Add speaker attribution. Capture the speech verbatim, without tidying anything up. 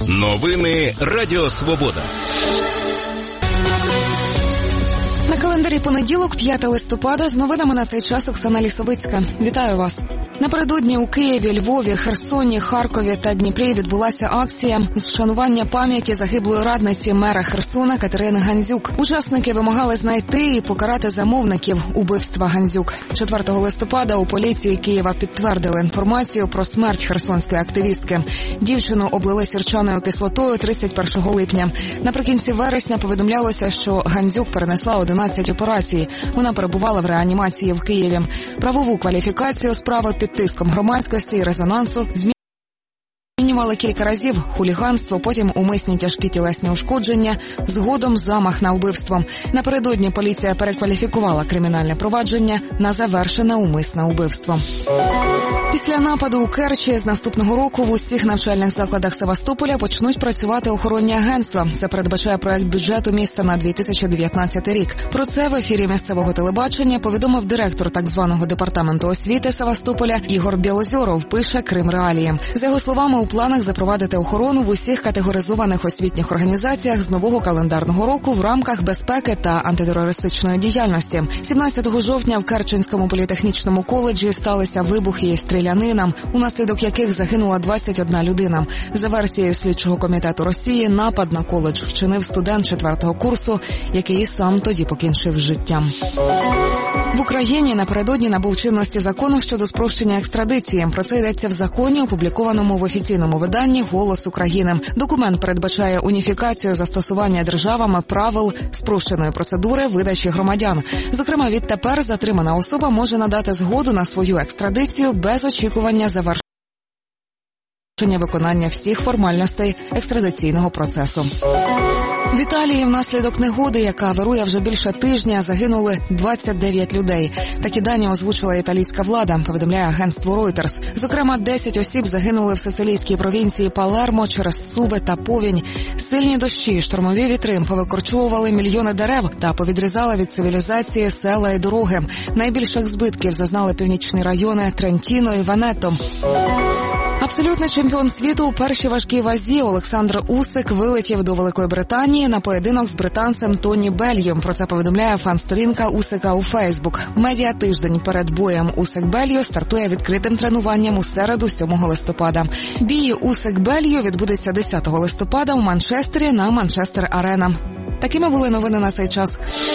Speaker 1: Новини Радіо Свобода.
Speaker 2: На календарі понеділок, п'яте листопада, з новинами на цей час Оксана Лісовицька. Вітаю вас. Напередодні у Києві, Львові, Херсоні, Харкові та Дніпрі відбулася акція з вшанування пам'яті загиблої радниці мера Херсона Катерини Гандзюк. Учасники вимагали знайти і покарати замовників убивства Гандзюк. четвертого листопада у поліції Києва підтвердили інформацію про смерть херсонської активістки. Дівчину облили сірчаною кислотою тридцять першого липня. Наприкінці вересня повідомлялося, що Гандзюк перенесла одинадцять операцій. Вона перебувала в реанімації в Києві. Правову кваліфікацію справи під тиском громадськості і резонансу змінювали кілька разів: хуліганство, потім умисні тяжкі тілесні ушкодження, згодом замах на вбивство. Напередодні поліція перекваліфікувала кримінальне провадження на завершене умисне вбивство. Після нападу у Керчі з наступного року в усіх навчальних закладах Севастополя почнуть працювати охоронні агентства. Це передбачає проект бюджету міста на дві тисячі дев'ятнадцятий рік. Про це в ефірі місцевого телебачення повідомив директор так званого департаменту освіти Севастополя Ігор Білозьоров, пише Крим Реалії. За його словами, у планах запровадити охорону в усіх категоризованих освітніх організаціях з нового календарного року в рамках безпеки та антитерористичної діяльності. сімнадцятого жовтня в Керченському політехнічному коледжі сталися вибухи і стрілянина, унаслідок яких загинула двадцять одна людина. За версією слідчого комітету Росії, напад на коледж вчинив студент четвертого курсу, який сам тоді покінчив життя. В Україні напередодні набув чинності закону щодо спрощення екстрадиції. Про це йдеться в законі, опублікованому в офіційному виданні «Голос України». Документ передбачає уніфікацію застосування державами правил спрощеної процедури видачі громадян. Зокрема, відтепер затримана особа може надати згоду на свою екстрадицію без очікування завершення виконання всіх формальностей екстрадиційного процесу. В Італії внаслідок негоди, яка вирує вже більше тижня, загинули двадцять дев'ять людей. Такі дані озвучила італійська влада, повідомляє агентство Reuters. Зокрема, десять осіб загинули в сицилійській провінції Палермо через суви та повінь. Сильні дощі, штормові вітри повикорчовували мільйони дерев та повідрізали від цивілізації села і дороги. Найбільших збитків зазнали північні райони Трентіно і Венето. Абсолютний чемпіон світу у першій важкій вазі Олександр Усик вилетів до Великої Британії на поєдинок з британцем Тоні Беллью. Про це повідомляє фан-сторінка Усика у Фейсбук. Медіа-тиждень перед боєм Усик-Беллью стартує відкритим тренуванням у середу, сьомого листопада. Бій Усик-Беллью відбудеться десятого листопада у Манчестері на Манчестер-Арена. Такими були новини на цей час.